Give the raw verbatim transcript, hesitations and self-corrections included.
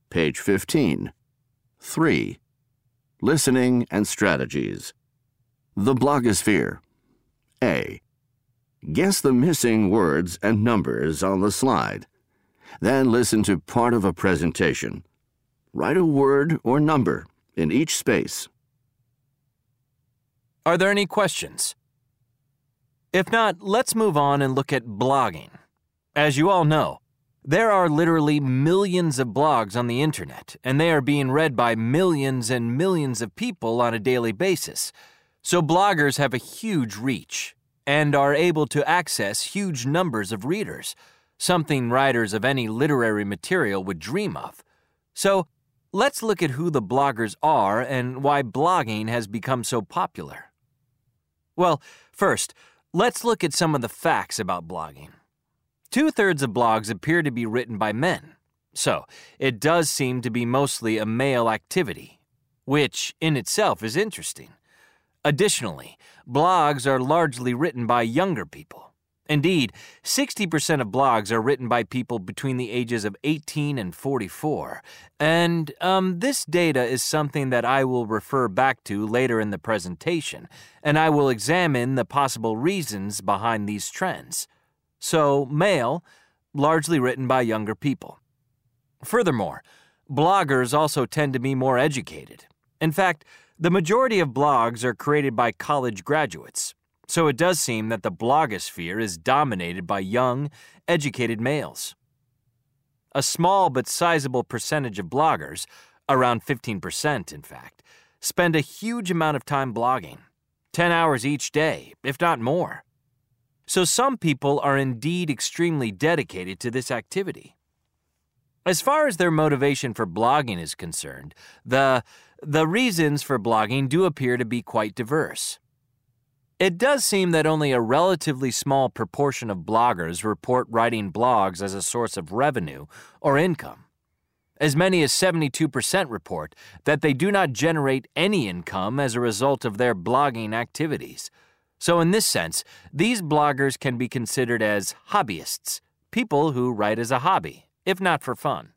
Page fifteen. three. Listening and strategies. The blogosphere. A. Guess the missing words and numbers on the slide. Then listen to part of a presentation. Write a word or number in each space. Are there any questions? If not, let's move on and look at blogging. As you all know, there are literally millions of blogs on the internet, and they are being read by millions and millions of people on a daily basis. So bloggers have a huge reach and are able to access huge numbers of readers, something writers of any literary material would dream of. So let's look at who the bloggers are and why blogging has become so popular. Well, first, let's look at some of the facts about blogging. Two-thirds of blogs appear to be written by men, so it does seem to be mostly a male activity, which in itself is interesting. Additionally, blogs are largely written by younger people. Indeed, sixty percent of blogs are written by people between the ages of eighteen and forty-four, and um, this data is something that I will refer back to later in the presentation, and I will examine the possible reasons behind these trends. So, male, largely written by younger people. Furthermore, bloggers also tend to be more educated. In fact, the majority of blogs are created by college graduates, so it does seem that the blogosphere is dominated by young, educated males. A small but sizable percentage of bloggers, around fifteen percent in fact, spend a huge amount of time blogging, ten hours each day, if not more. So some people are indeed extremely dedicated to this activity. As far as their motivation for blogging is concerned, the, the reasons for blogging do appear to be quite diverse. It does seem that only a relatively small proportion of bloggers report writing blogs as a source of revenue or income. As many as seventy-two percent report that they do not generate any income as a result of their blogging activities. So in this sense, these bloggers can be considered as hobbyists, people who write as a hobby, if not for fun.